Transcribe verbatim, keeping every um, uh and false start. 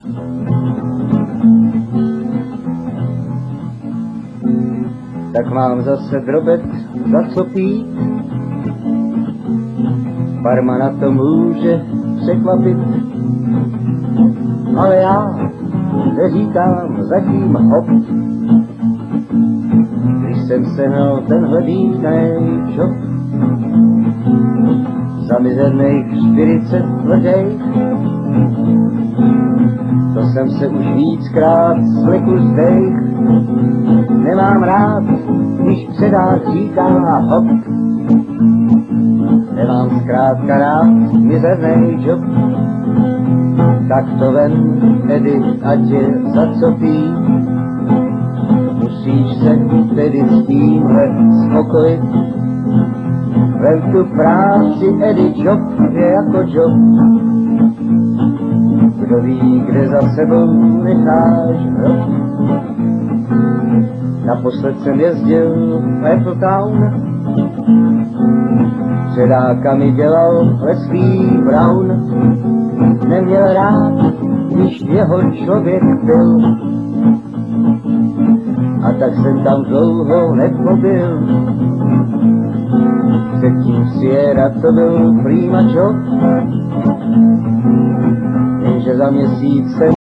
Tak mám zase drobec za co pít, barma na to může překvapit, ale já se říkám zatím hop. Když jsem sehnal tenhle dýchnej šop, za mizerných čtyřicet letech, to jsem se už víckrát slekl zdech. Nemám rád, když předák říká hop, nemám zkrátka rád mizernej job. Tak to ven, tedy ať je zacopí, musíš se tedy s tímhle spokojit. Vem tu práci, Edy, job je jako job. Kdo ví, kde za sebou necháš hrob. Naposled jsem jezdil v Appletown, předáka mi dělal Leslie Brown. Neměl rád, když jeho člověk byl, a tak jsem tam dlouho nepobyl. Předtím Sierra to byl prima job, jenže za měsíc jsem